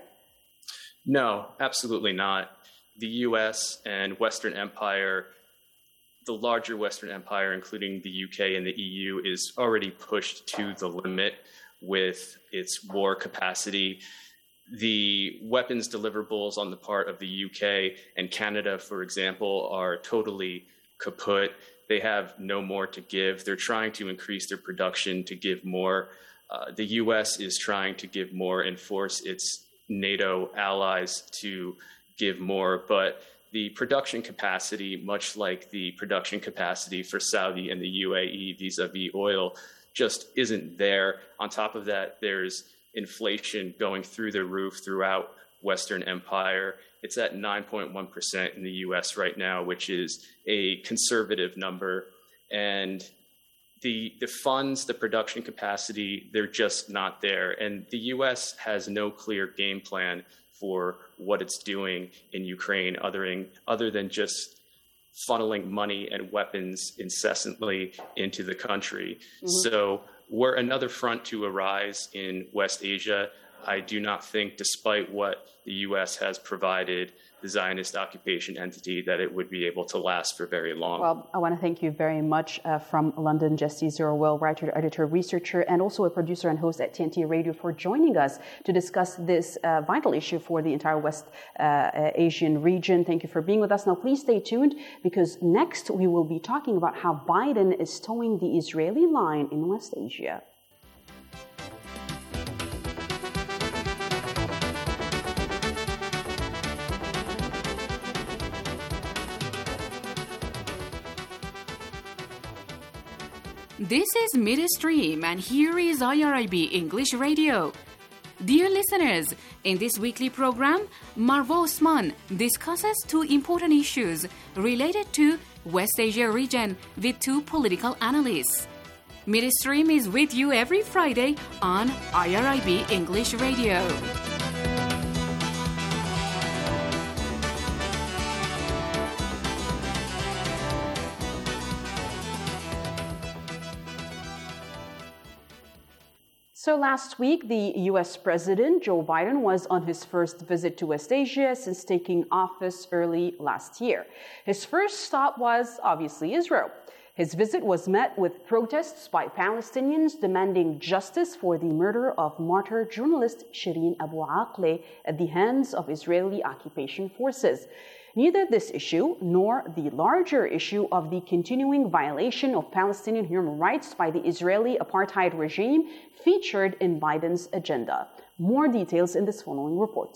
No, absolutely not. The U.S. and Western Empire, the larger Western Empire, including the UK and the EU, is already pushed to the limit with its war capacity. The weapons deliverables on the part of the UK and Canada, for example, are totally kaput. they have no more to give. They're trying to increase their production to give more. The U.S. is trying to give more and force its NATO allies to give more, but the production capacity, much like the production capacity for Saudi and the UAE vis-a-vis oil, just isn't there. On top of that, there's inflation going through the roof throughout Western Empire. It's at 9.1% in the U.S. right now, which is a conservative number. And the funds, the production capacity, they're just not there. And the U.S. has no clear game plan for what it's doing in Ukraine other than just funneling money and weapons incessantly into the country. Mm-hmm. So were another front to arise in West Asia, I do not think, despite what the U.S. has provided the Zionist occupation entity, that it would be able to last for very long. Well, I want to thank you very much from London, Jesse Zerowell, writer, editor, researcher, and also a producer and host at TNT Radio, for joining us to discuss this vital issue for the entire West Asian region. Thank you for being with us. Now, please stay tuned, because next we will be talking about how Biden is towing the Israeli line in West Asia. This is Midstream, and here is IRIB English Radio. Dear listeners, in this weekly program, Marwa Osman discusses two important issues related to West Asia region with two political analysts. Midstream is with you every Friday on IRIB English Radio. So last week, the U.S. President Joe Biden was on his first visit to West Asia since taking office early last year. His first stop was obviously Israel. His visit was met with protests by Palestinians demanding justice for the murder of martyr journalist Shireen Abu Akleh at the hands of Israeli occupation forces. Neither this issue nor the larger issue of the continuing violation of Palestinian human rights by the Israeli apartheid regime featured in Biden's agenda. More details in this following report.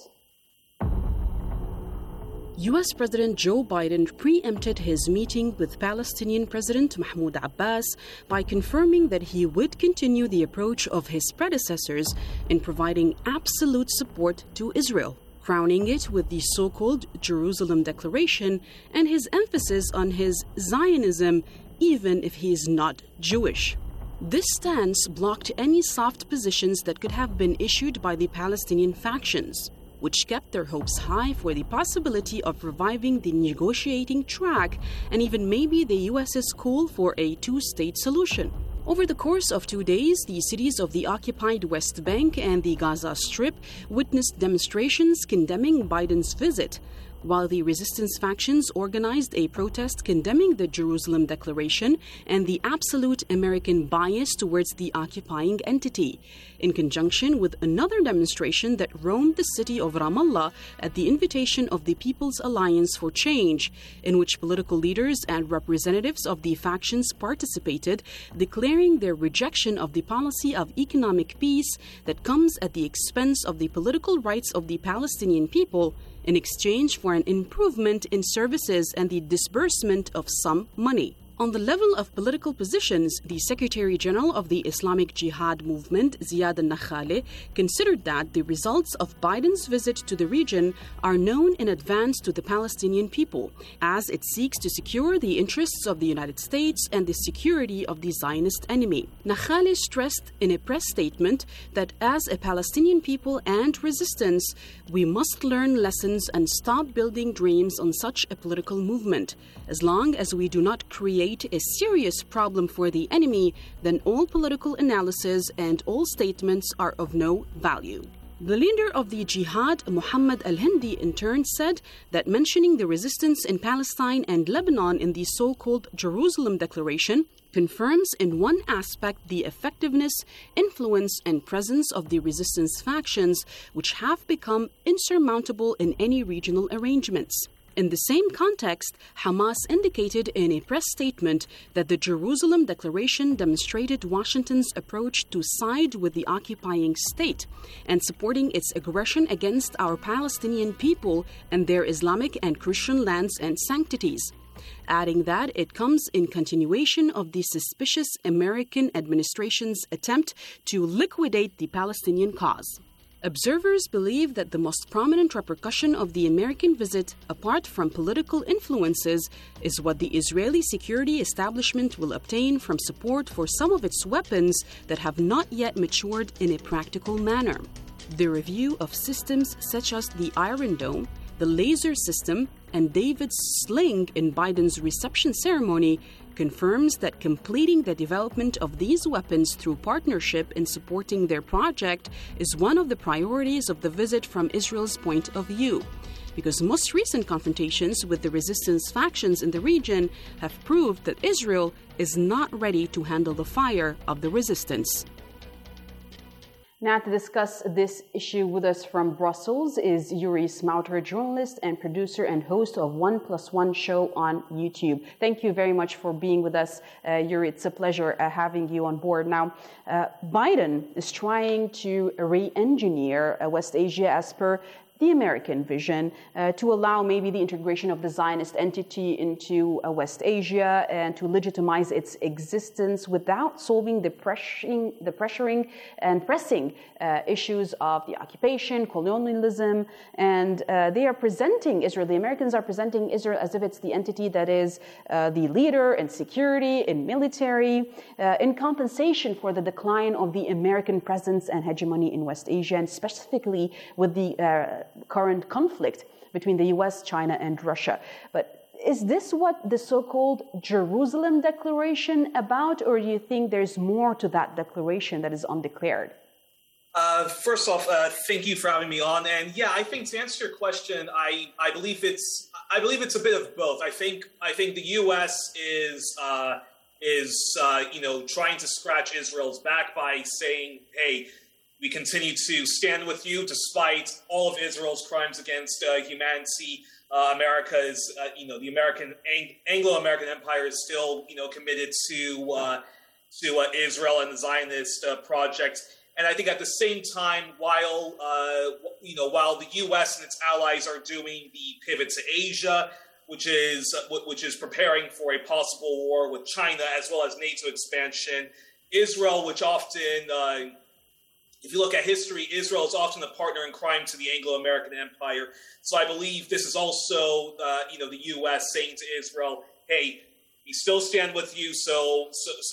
U.S. President Joe Biden preempted his meeting with Palestinian President Mahmoud Abbas by confirming that he would continue the approach of his predecessors in providing absolute support to Israel, crowning it with the so-called Jerusalem Declaration and his emphasis on his Zionism, even if he is not Jewish. This stance blocked any soft positions that could have been issued by the Palestinian factions, which kept their hopes high for the possibility of reviving the negotiating track and even maybe the U.S.'s call for a two-state solution. Over the course of 2 days, the cities of the occupied West Bank and the Gaza Strip witnessed demonstrations condemning Biden's visit, while the resistance factions organized a protest condemning the Jerusalem Declaration and the absolute American bias towards the occupying entity, in conjunction with another demonstration that roamed the city of Ramallah at the invitation of the People's Alliance for Change, in which political leaders and representatives of the factions participated, declaring their rejection of the policy of economic peace that comes at the expense of the political rights of the Palestinian people, in exchange for an improvement in services and the disbursement of some money. On the level of political positions, the Secretary General of the Islamic Jihad movement, Ziad al-Nakhaleh, considered that the results of Biden's visit to the region are known in advance to the Palestinian people, as it seeks to secure the interests of the United States and the security of the Zionist enemy. Nakhaleh stressed in a press statement that as a Palestinian people and resistance, we must learn lessons and stop building dreams on such a political movement. As long as we do not create a serious problem for the enemy, then all political analysis and all statements are of no value. The leader of the Jihad, Muhammad al-Hindi, in turn said that mentioning the resistance in Palestine and Lebanon in the so-called Jerusalem Declaration confirms in one aspect the effectiveness, influence, and presence of the resistance factions, which have become insurmountable in any regional arrangements. In the same context, Hamas indicated in a press statement that the Jerusalem Declaration demonstrated Washington's approach to side with the occupying state and supporting its aggression against our Palestinian people and their Islamic and Christian lands and sanctities, adding that it comes in continuation of the suspicious American administration's attempt to liquidate the Palestinian cause. Observers believe that the most prominent repercussion of the American visit, apart from political influences, is what the Israeli security establishment will obtain from support for some of its weapons that have not yet matured in a practical manner. The review of systems such as the Iron Dome, the laser system, and David's sling in Biden's reception ceremony confirms that completing the development of these weapons through partnership in supporting their project is one of the priorities of the visit from Israel's point of view, because most recent confrontations with the resistance factions in the region have proved that Israel is not ready to handle the fire of the resistance. Now, to discuss this issue with us from Brussels is Yuri Smauter, journalist and producer and host of 1+1 show on YouTube. Thank you very much for being with us, Yuri. It's a pleasure having you on board. Now, Biden is trying to re-engineer West Asia as per the American vision to allow maybe the integration of the Zionist entity into West Asia and to legitimize its existence without solving the pressuring and pressing issues of the occupation, colonialism, and they are presenting Israel, the Americans are presenting Israel as if it's the entity that is the leader in security, in military, in compensation for the decline of the American presence and hegemony in West Asia, and specifically with the current conflict between the U.S., China, and Russia. But is this what the so-called Jerusalem Declaration about, or do you think there's more to that declaration that is undeclared? First off, thank you for having me on. And yeah, I think to answer your question, I believe it's a bit of both. I think the U.S. is trying to scratch Israel's back by saying, hey, we continue to stand with you despite all of Israel's crimes against humanity. America is, the Anglo-American Empire is still, committed to Israel and the Zionist project. And I think at the same time, while the U.S. and its allies are doing the pivot to Asia, which is preparing for a possible war with China as well as NATO expansion, Israel, which often if you look at history, Israel is often a partner in crime to the Anglo-American Empire. So I believe this is also, the U.S. saying to Israel, "Hey, we still stand with you. So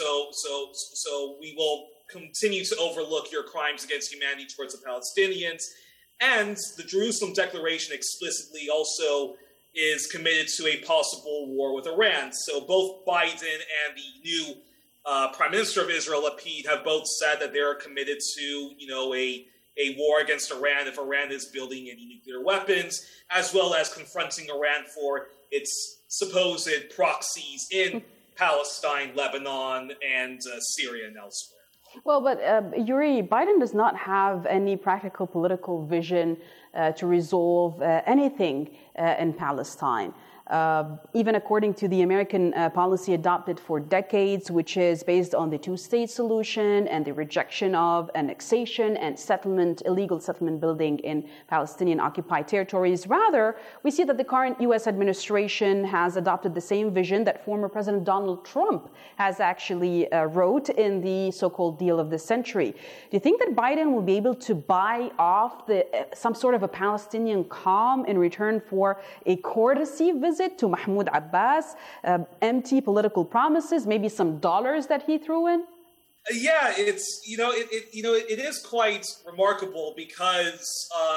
we will continue to overlook your crimes against humanity towards the Palestinians." And the Jerusalem Declaration explicitly also is committed to a possible war with Iran. So both Biden and the new Prime Minister of Israel, Lapid, have both said that they're committed to, a war against Iran if Iran is building any nuclear weapons, as well as confronting Iran for its supposed proxies in Palestine, Lebanon, and Syria and elsewhere. Well, but Yuri, Biden does not have any practical political vision to resolve anything in Palestine. Even according to the American policy adopted for decades, which is based on the two-state solution and the rejection of annexation and illegal settlement building in Palestinian-occupied territories. Rather, we see that the current U.S. administration has adopted the same vision that former President Donald Trump has actually wrote in the so-called deal of the century. Do you think that Biden will be able to buy off some sort of a Palestinian calm in return for a courtesy visit to Mahmoud Abbas, empty political promises, maybe some dollars that he threw in? Yeah, it is quite remarkable because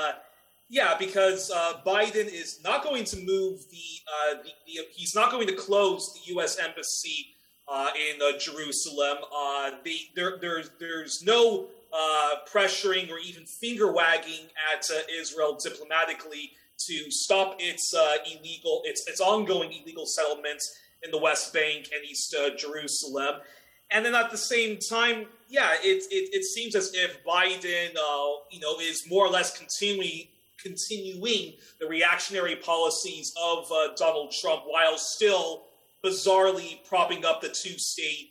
Biden is not going to move he's not going to close the U.S. embassy in Jerusalem. There's no pressuring or even finger wagging at Israel diplomatically to stop its ongoing illegal settlements in the West Bank and East Jerusalem. And then at the same time, it seems as if Biden, is more or less continuing continuing the reactionary policies of Donald Trump while still bizarrely propping up the two-state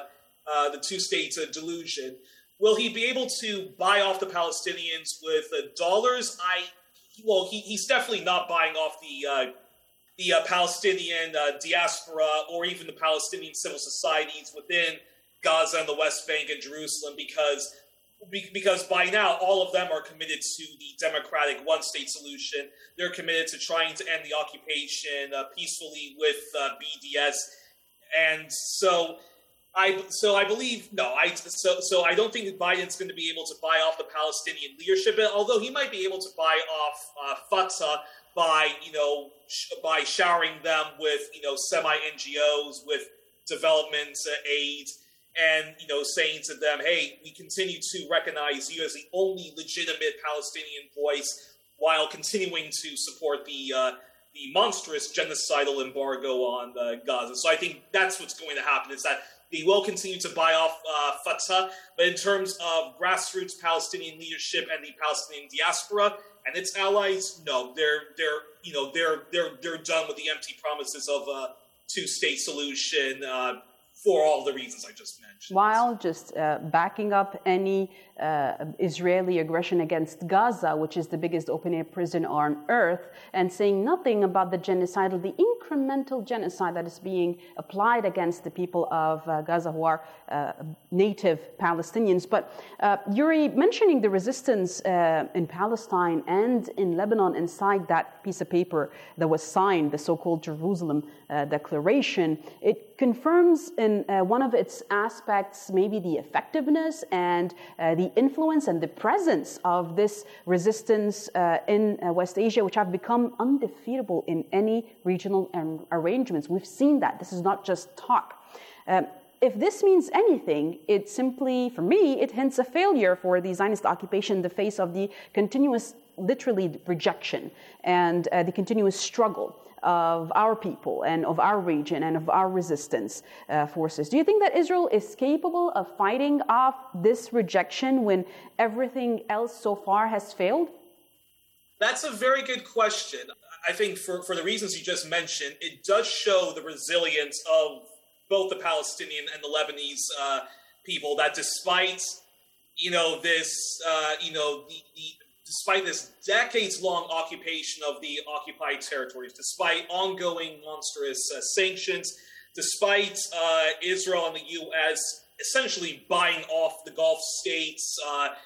delusion. Will he be able to buy off the Palestinians with dollars? He's definitely not buying off the Palestinian diaspora or even the Palestinian civil societies within Gaza and the West Bank and Jerusalem because by now all of them are committed to the democratic one-state solution. They're committed to trying to end the occupation peacefully with BDS, and so I don't think that Biden's going to be able to buy off the Palestinian leadership, although he might be able to buy off Fatah by showering them with semi-NGOs, with development aid, and saying to them, hey, we continue to recognize you as the only legitimate Palestinian voice while continuing to support the monstrous genocidal embargo on Gaza. So I think that's what's going to happen, is that they will continue to buy off Fatah, but in terms of grassroots Palestinian leadership and the Palestinian diaspora and its allies, no, they're done with the empty promises of a two-state solution for all the reasons I just mentioned. While just backing up any Israeli aggression against Gaza, which is the biggest open-air prison on earth, and saying nothing about the genocidal, the incremental genocide that is being applied against the people of Gaza who are native Palestinians. But Yuri, mentioning the resistance in Palestine and in Lebanon inside that piece of paper that was signed, the so-called Jerusalem Declaration, it confirms in one of its aspects maybe the effectiveness and the influence and the presence of this resistance in West Asia, which have become undefeatable in any regional arrangements. We've seen that. This is not just talk. If this means anything, it simply, for me, it hints a failure for the Zionist occupation in the face of the continuous, literally, rejection and the continuous struggle of our people and of our region and of our resistance forces. Do you think that Israel is capable of fighting off this rejection when everything else so far has failed? That's a very good question. I think for the reasons you just mentioned, it does show the resilience of both the Palestinian and the Lebanese people, that despite despite this decades-long occupation of the occupied territories, despite ongoing monstrous sanctions, despite Israel and the U.S. essentially buying off the Gulf states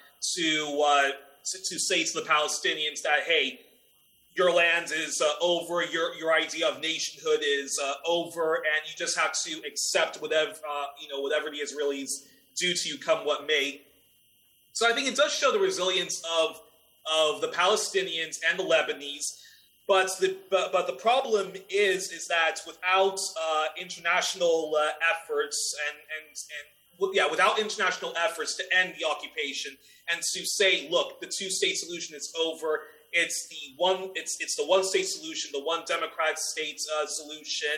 to say to the Palestinians that, hey, your land is over, your idea of nationhood is over, and you just have to accept whatever the Israelis do to you, come what may. So I think it does show the resilience of the Palestinians and the Lebanese, but the problem is that without international efforts without international efforts to end the occupation and to say, look, the two-state solution is over. It's the one-state solution, the one democratic state solution,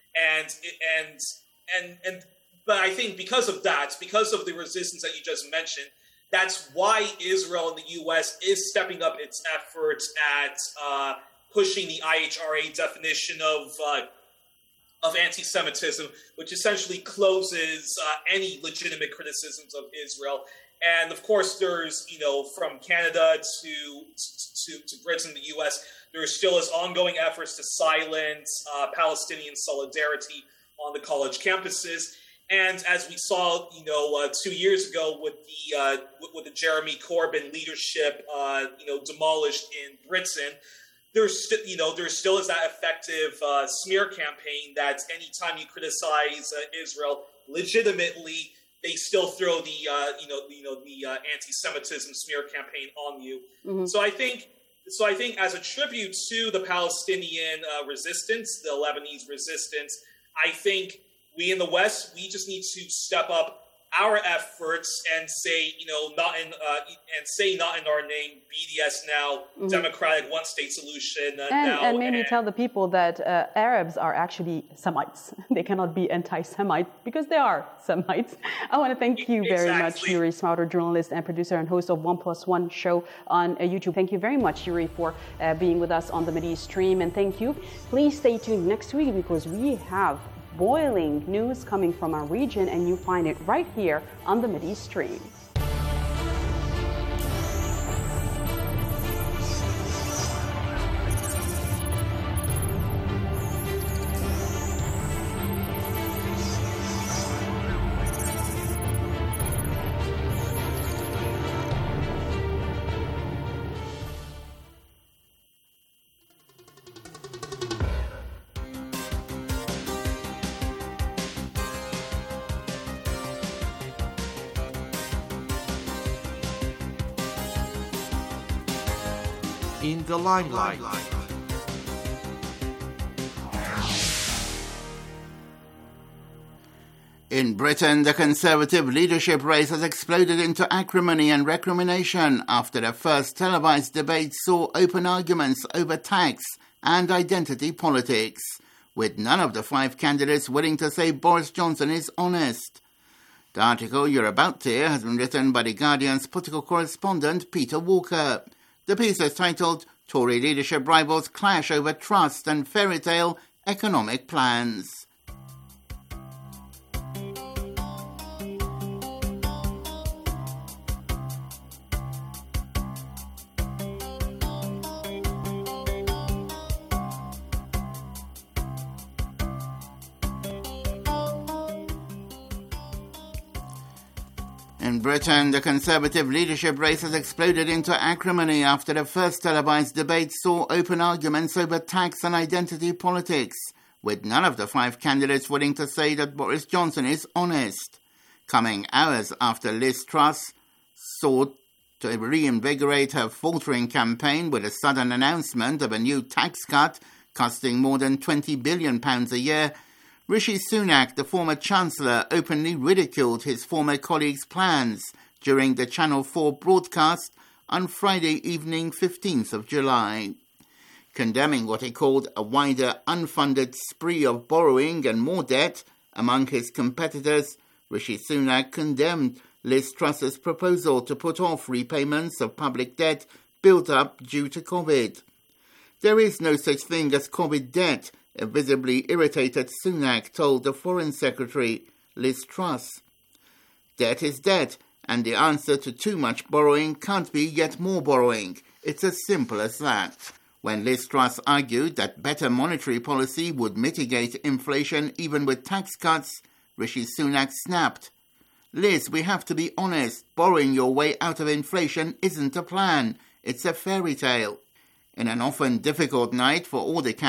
but I think because of the resistance that you just mentioned, that's why Israel and the U.S. is stepping up its efforts at pushing the IHRA definition of anti-Semitism, which essentially closes any legitimate criticisms of Israel. And of course, there's from Canada to Britain, the U.S., there still is ongoing efforts to silence Palestinian solidarity on the college campuses. And as we saw, 2 years ago with the Jeremy Corbyn leadership, demolished in Britain, there still is that effective smear campaign that anytime you criticize Israel legitimately, they still throw the anti-Semitism smear campaign on you. Mm-hmm. So I think as a tribute to the Palestinian resistance, the Lebanese resistance, I think we in the West, we just need to step up our efforts and say, not in our name, BDS now, democratic one-state solution now. And maybe tell the people that Arabs are actually Semites. They cannot be anti-Semite because they are Semites. I want to thank you very much, Yuri Smauter, journalist and producer and host of 1+1 show on YouTube. Thank you very much, Yuri, for being with us on the Mideast stream. And thank you. Please stay tuned next week because we have boiling news coming from our region, and you find it right here on the Mideast stream. In the limelight. In Britain, the Conservative leadership race has exploded into acrimony and recrimination after the first televised debate saw open arguments over tax and identity politics, with none of the 5 candidates willing to say Boris Johnson is honest. The article you're about to hear has been written by The Guardian's political correspondent Peter Walker. The piece is titled Tory Leadership Rivals Clash Over Trust and Fairy Tale Economic Plans. In Britain, the Conservative leadership race has exploded into acrimony after the first televised debate saw open arguments over tax and identity politics, with none of the 5 candidates willing to say that Boris Johnson is honest. Coming hours after Liz Truss sought to reinvigorate her faltering campaign with a sudden announcement of a new tax cut costing more than £20 billion a year, Rishi Sunak, the former Chancellor, openly ridiculed his former colleague's plans during the Channel 4 broadcast on Friday evening, 15th of July. Condemning what he called a wider unfunded spree of borrowing and more debt among his competitors, Rishi Sunak condemned Liz Truss's proposal to put off repayments of public debt built up due to COVID. There is no such thing as COVID debt, a visibly irritated Sunak told the Foreign Secretary, Liz Truss. Debt is debt, and the answer to too much borrowing can't be yet more borrowing. It's as simple as that. When Liz Truss argued that better monetary policy would mitigate inflation even with tax cuts, Rishi Sunak snapped. Liz, we have to be honest. Borrowing your way out of inflation isn't a plan. It's a fairy tale. In an often difficult night for all the